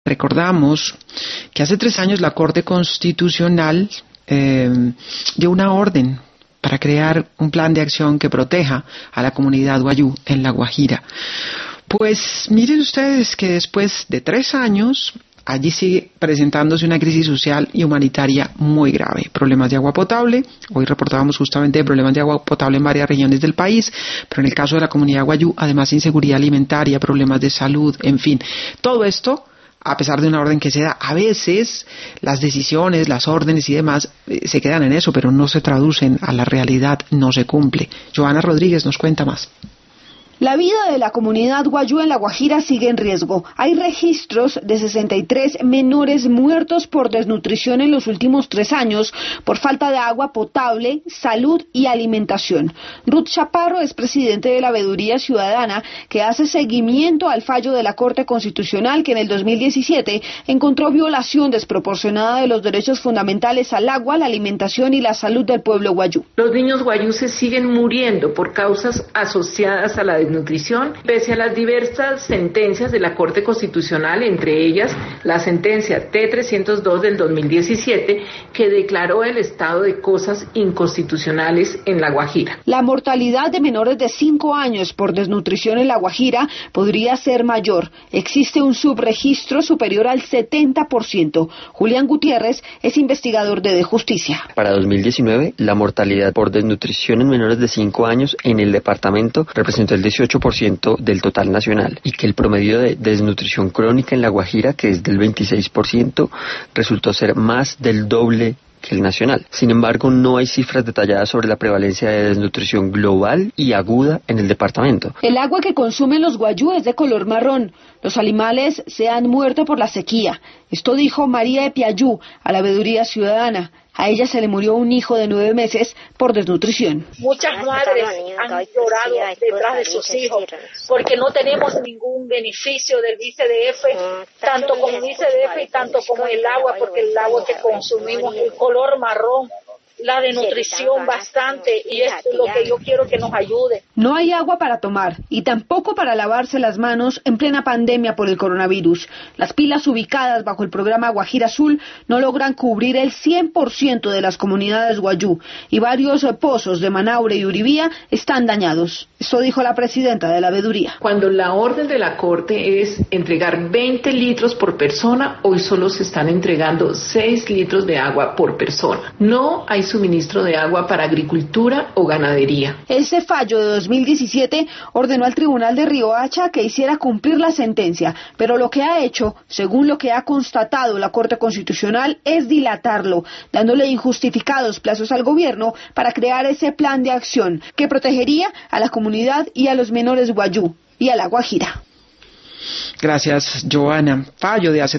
recordamos que hace 3 años la Corte Constitucional dio una orden para crear un plan de acción que proteja a la comunidad wayúu en La Guajira. Pues miren ustedes que después de 3 años, allí sigue presentándose una crisis social y humanitaria muy grave. Problemas de agua potable, hoy reportábamos justamente problemas de agua potable en varias regiones del país, pero en el caso de la comunidad wayúu, además inseguridad alimentaria, problemas de salud, en fin, todo esto. A pesar de una orden que se da, a veces las decisiones, las órdenes y demás se quedan en eso, pero no se traducen a la realidad, no se cumple. Joana Rodríguez nos cuenta más. La vida de la comunidad wayúu en La Guajira sigue en riesgo. Hay registros de 63 menores muertos por desnutrición en los últimos 3 años por falta de agua potable, salud y alimentación. Ruth Chaparro es presidente de la Veeduría Ciudadana, que hace seguimiento al fallo de la Corte Constitucional que en el 2017 encontró violación desproporcionada de los derechos fundamentales al agua, la alimentación y la salud del pueblo wayúu. Los niños wayúu se siguen muriendo por causas asociadas a la desnutrición, pese a las diversas sentencias de la Corte Constitucional, entre ellas la sentencia T-302 del 2017, que declaró el estado de cosas inconstitucionales en La Guajira. La mortalidad de menores de 5 años por desnutrición en La Guajira podría ser mayor. Existe un subregistro superior al 70%. Julián Gutiérrez es investigador de Justicia. Para 2019, la mortalidad por desnutrición en menores de 5 años en el departamento representó el 18% del total nacional, y que el promedio de desnutrición crónica en La Guajira, que es del 26%, resultó ser más del doble que el nacional. Sin embargo, no hay cifras detalladas sobre la prevalencia de desnutrición global y aguda en el departamento. El agua que consumen los wayúu es de color marrón. Los animales se han muerto por la sequía. Esto dijo María Epiayú a la Veeduría Ciudadana. A ella se le murió un hijo de 9 meses por desnutrición. Muchas madres han llorado detrás de sus hijos porque no tenemos ningún beneficio del ICDF, tanto como el ICDF y tanto como el agua, porque el agua que consumimos es color marrón. La desnutrición bastante, y esto es lo que yo quiero que nos ayude. No hay agua para tomar y tampoco para lavarse las manos en plena pandemia por el coronavirus. Las pilas ubicadas bajo el programa Guajira Azul no logran cubrir el 100% de las comunidades wayúu y varios pozos de Manaure y Uribía están dañados. Esto dijo la presidenta de la Veeduría. Cuando la orden de la Corte es entregar 20 litros por persona, hoy solo se están entregando 6 litros de agua por persona. No hay suministro de agua para agricultura o ganadería. Ese fallo de 2017 ordenó al Tribunal de Riohacha que hiciera cumplir la sentencia, pero lo que ha hecho, según lo que ha constatado la Corte Constitucional, es dilatarlo, dándole injustificados plazos al gobierno para crear ese plan de acción que protegería a la comunidad y a los menores wayúu y a La Guajira. Gracias, Joana. Fallo de hace